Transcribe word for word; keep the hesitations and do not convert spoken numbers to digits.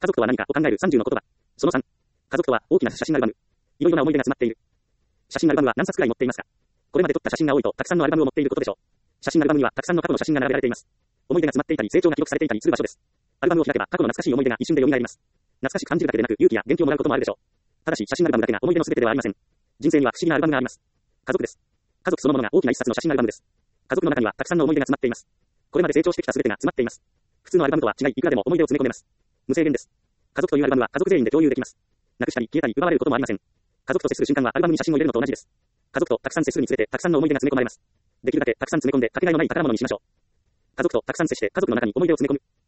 家族とは何かを考えるさんじゅうの言葉。そのさん。家族とは大きな写真アルバム。いろいろな思い出が詰まっている。写真アルバムは何冊くらい持っていますか？これまで撮った写真が多いとたくさんのアルバムを持っていることでしょう。写真アルバムにはたくさんの過去の写真が並べられています。思い出が詰まっていたり成長が記録されていたりする場所です。アルバムを開けば過去の懐かしい思い出が一瞬で蘇ります。懐かしく感じるだけでなく勇気や元気をもらうこともあるでしょう。ただし写真アルバムだけが思い出の全てではありません。人生には不思議なアルバムがあります。家族です。家族そのものが大きな一冊の写真アルバムです。家族の中にはたくさんの思い出が詰まっています。これまで成長してきた全てが詰まっています。普通のアルバムとは違い、いくらでも思い出を詰め込めます。無制限です。家族というアルバムは家族全員で共有できます。なくしたり消えたり奪われることもありません。家族と接する瞬間はアルバムに写真を入れるのと同じです。家族とたくさん接するにつれてたくさんの思い出が詰め込まれます。できるだけたくさん詰め込んでかけがえのない宝物にしましょう。家族とたくさん接して家族の中に思い出を詰め込む。